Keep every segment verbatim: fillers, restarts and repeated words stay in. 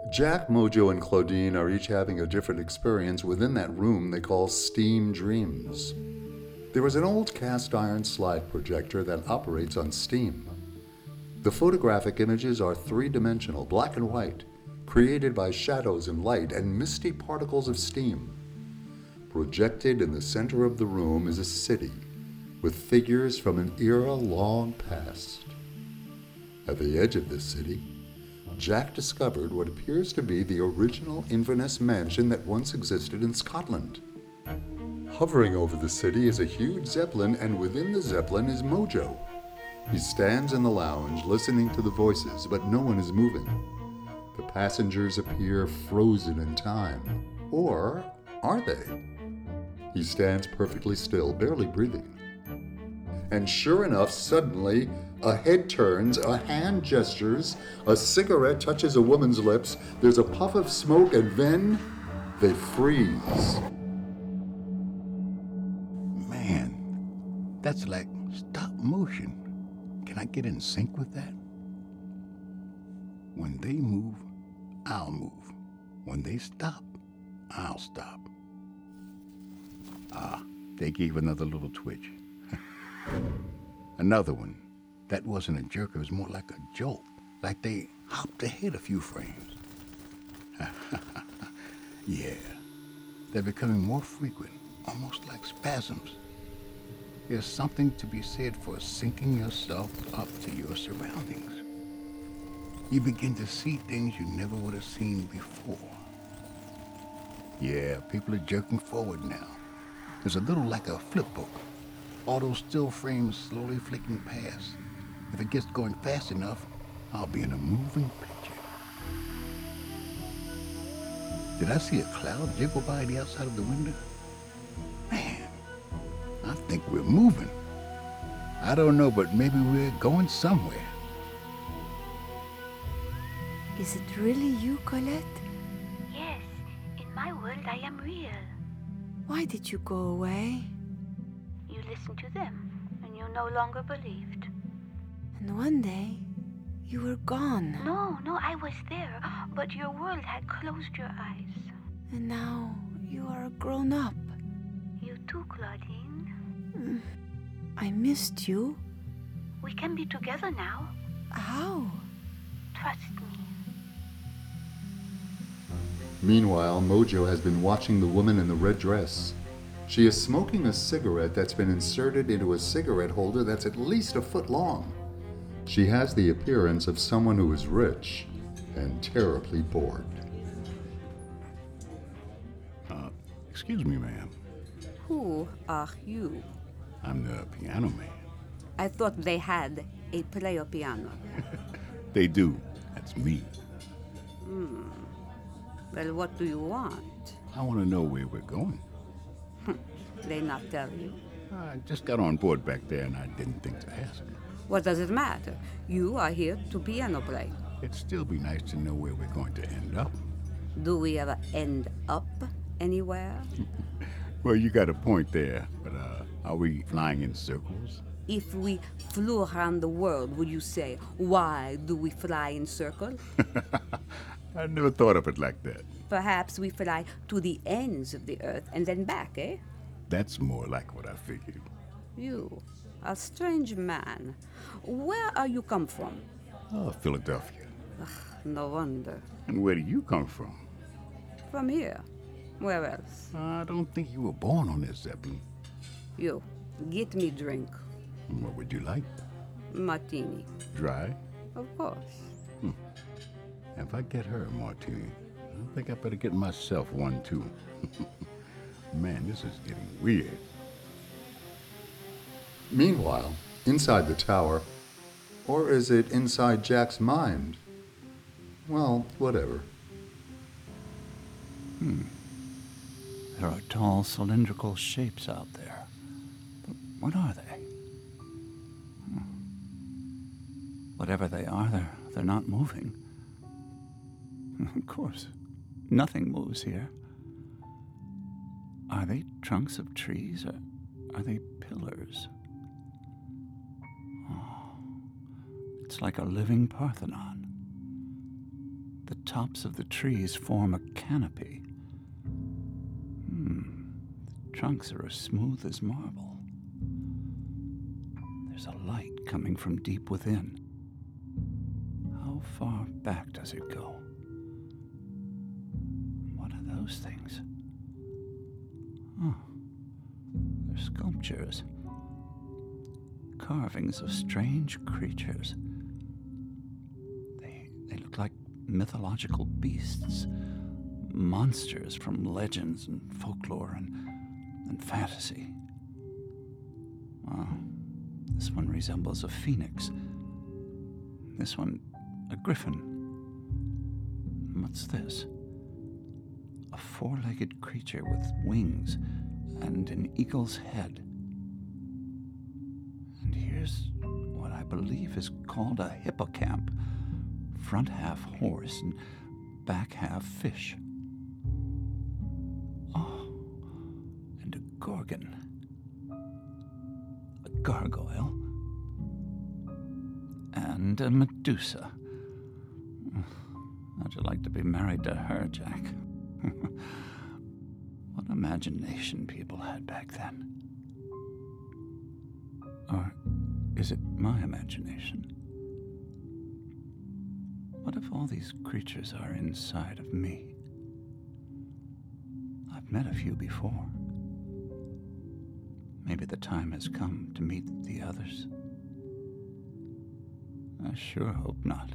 Jack, Mojo, and Claudine are each having a different experience within that room they call Steam Dreams. There is an old cast iron slide projector that operates on steam. The photographic images are three-dimensional, black and white, created by shadows and light and misty particles of steam. Projected in the center of the room is a city with figures from an era long past. At the edge of this city, Jack discovered what appears to be the original Inverness mansion that once existed in Scotland. Hovering over the city is a huge zeppelin, and within the zeppelin is Mojo. He stands in the lounge listening to the voices, but no one is moving. The passengers appear frozen in time. Or are they? He stands perfectly still, barely breathing. And sure enough, suddenly, a head turns, a hand gestures, a cigarette touches a woman's lips, there's a puff of smoke, and then they freeze. Man, that's like stop motion. Can I get in sync with that? When they move, I'll move. When they stop, I'll stop. Ah, they gave another little twitch. Another one. That wasn't a jerk, it was more like a jolt. Like they hopped ahead a few frames. Yeah, they're becoming more frequent, almost like spasms. There's something to be said for syncing yourself up to your surroundings. You begin to see things you never would have seen before. Yeah, people are jerking forward now. There's a little like a flip book. All those still frames slowly flicking past. If it gets going fast enough, I'll be in a moving picture. Did I see a cloud jiggle by the outside of the window? Man, I think we're moving. I don't know, but maybe we're going somewhere. Is it really you, Colette? Yes, in my world I am real. Why did you go away? You listened to them, and you no longer believed. And one day, you were gone. No, no, I was there, but your world had closed your eyes. And now, you are grown up. You too, Claudine. Mm, I missed you. We can be together now. How? Trust me. Meanwhile, Mojo has been watching the woman in the red dress. She is smoking a cigarette that's been inserted into a cigarette holder that's at least a foot long. She has the appearance of someone who is rich and terribly bored. Uh, excuse me, ma'am. Who are you? I'm the piano man. I thought they had a player piano. They do. That's me. Hmm. Well, what do you want? I want to know where we're going. They not tell you? I just got on board back there and I didn't think to ask. What does it matter? You are here to piano play. It'd still be nice to know where we're going to end up. Do we ever end up anywhere? Well, you got a point there, but uh, are we flying in circles? If we flew around the world, would you say, why do we fly in circles? I never thought of it like that. Perhaps we fly to the ends of the earth and then back, eh? That's more like what I figured. You, a strange man. Where are you come from? Oh, Philadelphia. Ugh, no wonder. And where do you come from? From here. Where else? I don't think you were born on this Zeppelin. You, get me drink. What would you like? Martini. Dry? Of course. Hmm. If I get her a martini, I think I better get myself one too. Man, this is getting weird. Meanwhile, inside the tower, or is it inside Jack's mind? Well, whatever. Hmm. There are tall cylindrical shapes out there. But what are they? Hmm. Whatever they are, they're, they're not moving. Of course, nothing moves here. Are they trunks of trees, or are they pillars? Oh, it's like a living Parthenon. The tops of the trees form a canopy. Hmm. The trunks are as smooth as marble. There's a light coming from deep within. How far back does it go? What are those things? Oh, they're sculptures. Carvings of strange creatures. They, they look like mythological beasts, monsters from legends and folklore and, and fantasy. Wow, this one resembles a phoenix. This one, a griffin. What's this? A four-legged creature with wings and an eagle's head. And here's what I believe is called a hippocamp. Front half horse and back half fish. Oh, and a gorgon. A gargoyle. And a Medusa. How'd you like to be married to her, Jack? What imagination people had back then. Or is it my imagination? What if all these creatures are inside of me? I've met a few before. Maybe the time has come to meet the others. I sure hope not.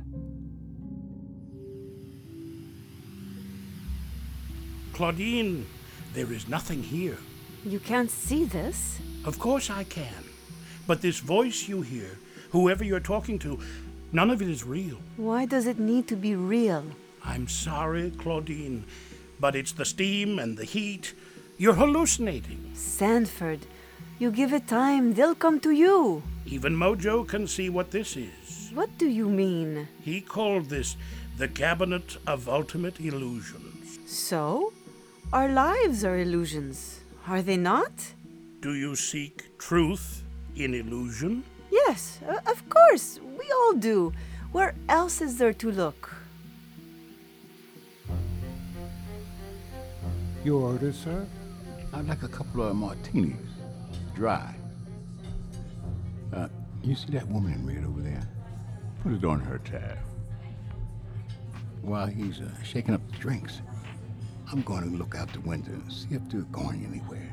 Claudine, there is nothing here. You can't see this? Of course I can. But this voice you hear, whoever you're talking to, none of it is real. Why does it need to be real? I'm sorry, Claudine, but it's the steam and the heat. You're hallucinating. Sanford, you give it time, they'll come to you. Even Mojo can see what this is. What do you mean? He called this the Cabinet of Ultimate Illusions. So? Our lives are illusions, are they not? Do you seek truth in illusion? Yes, uh, of course. We all do. Where else is there to look? Your order, sir? I'd like a couple of martinis. Dry. Uh, you see that woman in red over there? Put it on her tab. While he's uh, shaking up the drinks, I'm going to look out the window and see if they're going anywhere.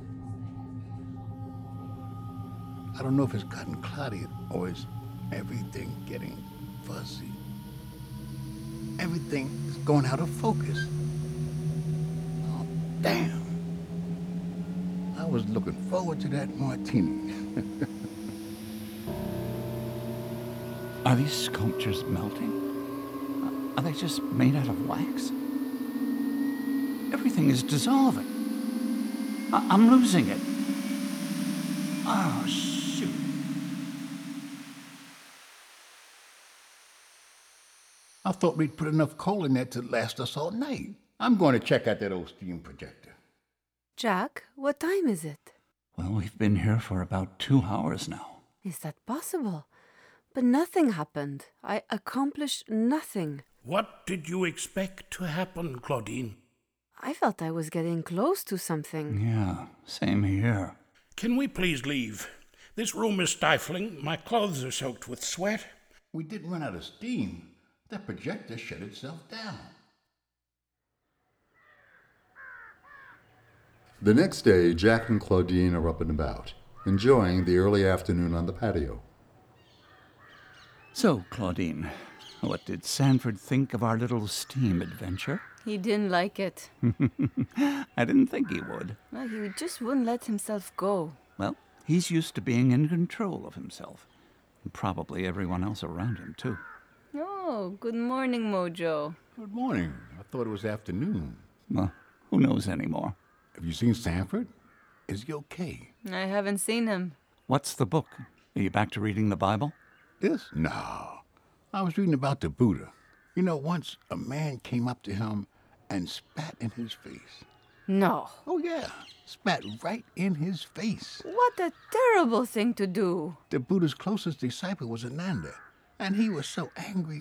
I don't know if it's gotten cloudy or is everything getting fuzzy. Everything's going out of focus. Oh, damn. I was looking forward to that martini. Are these sculptures melting? Are they just made out of wax? Everything is dissolving. I- I'm losing it. Oh, shoot. I thought we'd put enough coal in there to last us all night. I'm going to check out that old steam projector. Jack, what time is it? Well, we've been here for about two hours now. Is that possible? But nothing happened. I accomplished nothing. What did you expect to happen, Claudine? I felt I was getting close to something. Yeah, same here. Can we please leave? This room is stifling. My clothes are soaked with sweat. We didn't run out of steam. That projector shut itself down. The next day, Jack and Claudine are up and about, enjoying the early afternoon on the patio. So, Claudine, what did Sanford think of our little steam adventure? He didn't like it. I didn't think he would. Well, he just wouldn't let himself go. Well, he's used to being in control of himself. And probably everyone else around him, too. Oh, good morning, Mojo. Good morning. I thought it was afternoon. Well, who knows anymore? Have you seen Sanford? Is he okay? I haven't seen him. What's the book? Are you back to reading the Bible? This? No. I was reading about the Buddha. You know, once a man came up to him and spat in his face. No. Oh, yeah. Spat right in his face. What a terrible thing to do. The Buddha's closest disciple was Ananda, and he was so angry, he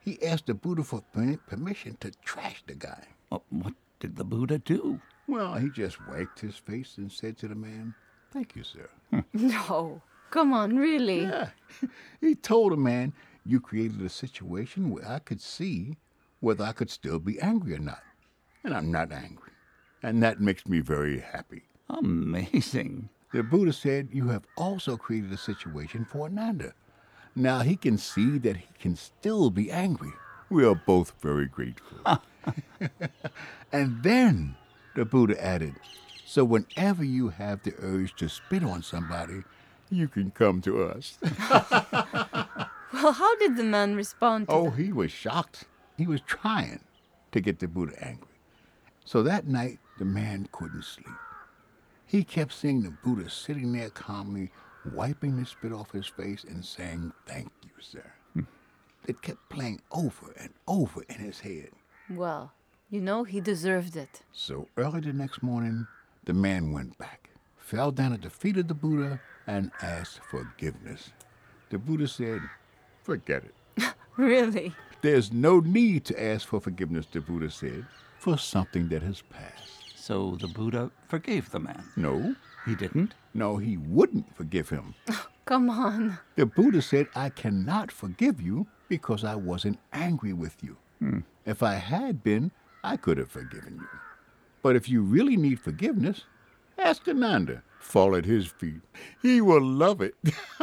He asked the Buddha for per- permission to trash the guy. Well, what did the Buddha do? Well, he just wiped his face and said to the man, "Thank you, sir." No. Come on, really? Yeah. He told the man, "You created a situation where I could see whether I could still be angry or not. And I'm not angry. And that makes me very happy." Amazing. The Buddha said, "You have also created a situation for Ananda. Now he can see that he can still be angry. We are both very grateful." And then the Buddha added, "So whenever you have the urge to spit on somebody, you can come to us." Well, how did the man respond to Oh, that? he was shocked. He was trying to get the Buddha angry. So that night, the man couldn't sleep. He kept seeing the Buddha sitting there calmly, wiping the spit off his face and saying, "Thank you, sir." It kept playing over and over in his head. Well, you know, he deserved it. So early the next morning, the man went back, fell down at the feet of the Buddha, and asked forgiveness. The Buddha said, "Forget it. Really? There's no need to ask for forgiveness," the Buddha said, "for something that has passed." So the Buddha forgave the man. No, He didn't? no, he wouldn't forgive him. Come on. The Buddha said, "I cannot forgive you because I wasn't angry with you. If I had been, I could have forgiven you. But if you really need forgiveness, ask Ananda. Fall at his feet. He will love it."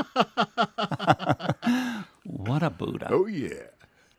What a Buddha. Oh, yeah.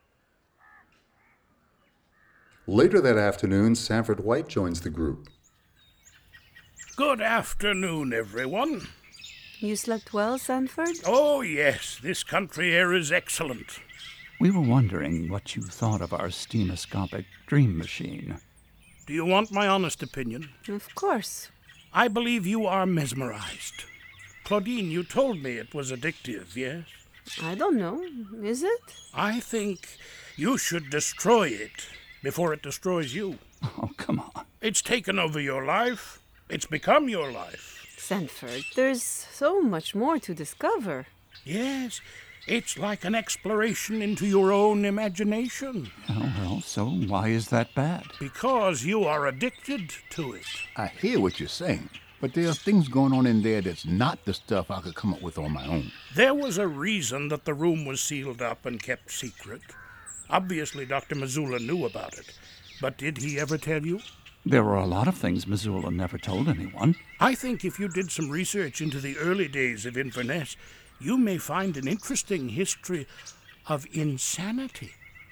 Later that afternoon, Sanford White joins the group. Good afternoon, everyone. You slept well, Sanford? Oh, yes, this country air is excellent. We were wondering what you thought of our steamoscopic dream machine. Do you want my honest opinion? Of course. I believe you are mesmerized. Claudine, you told me it was addictive, yes? I don't know. Is it? I think you should destroy it before it destroys you. Oh, come on. It's taken over your life. It's become your life. Sanford, there's so much more to discover. Yes, it's like an exploration into your own imagination. Oh, well, so why is that bad? Because you are addicted to it. I hear what you're saying, but there are things going on in there that's not the stuff I could come up with on my own. There was a reason that the room was sealed up and kept secret. Obviously, Doctor Missoula knew about it. But did he ever tell you? There were a lot of things Missoula never told anyone. I think if you did some research into the early days of Inverness, you may find an interesting history of insanity.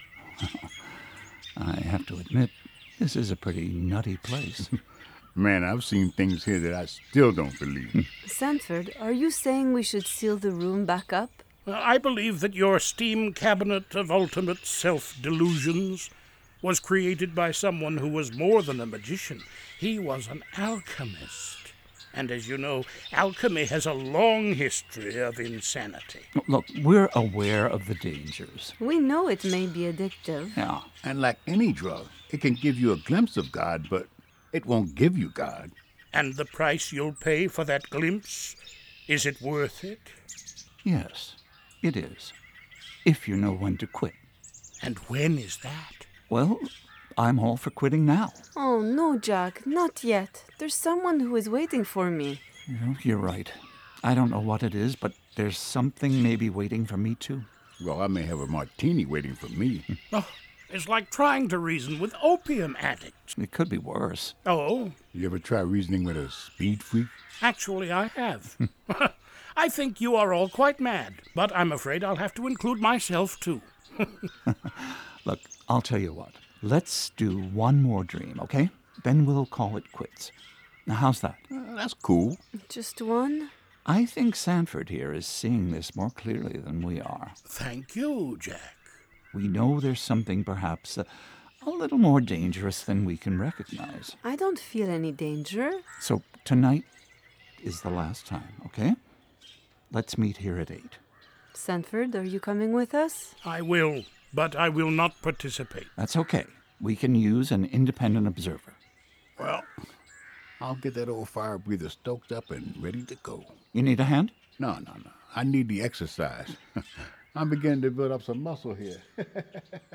I have to admit, this is a pretty nutty place. Man, I've seen things here that I still don't believe. Sanford, are you saying we should seal the room back up? I believe that your steam cabinet of ultimate self-delusions was created by someone who was more than a magician. He was an alchemist. And as you know, alchemy has a long history of insanity. Look, we're aware of the dangers. We know it may be addictive. Yeah. And like any drug, it can give you a glimpse of God, but it won't give you God. And the price you'll pay for that glimpse, is it worth it? Yes, it is. If you know when to quit. And when is that? Well, I'm all for quitting now. Oh, no, Jack, not yet. There's someone who is waiting for me. You know, you're right. I don't know what it is, but there's something maybe waiting for me, too. Well, I may have a martini waiting for me. Oh, it's like trying to reason with opium addicts. It could be worse. Oh, You ever try reasoning with a speed freak? actually I have. I think you are all quite mad, but I'm afraid I'll have to include myself, too. Look, I'll tell you what. Let's do one more dream, okay? Then we'll call it quits. Now, how's that? Uh, that's cool. Just one? I think Sanford here is seeing this more clearly than we are. Thank you, Jack. We know there's something perhaps a, a little more dangerous than we can recognize. I don't feel any danger. So tonight is the last time, okay? Let's meet here at eight. Sanford, are you coming with us? I will, but I will not participate. That's okay. We can use an independent observer. Well, I'll get that old fire breather stoked up and ready to go. You need a hand? No, no, no. I need the exercise. I'm beginning to build up some muscle here.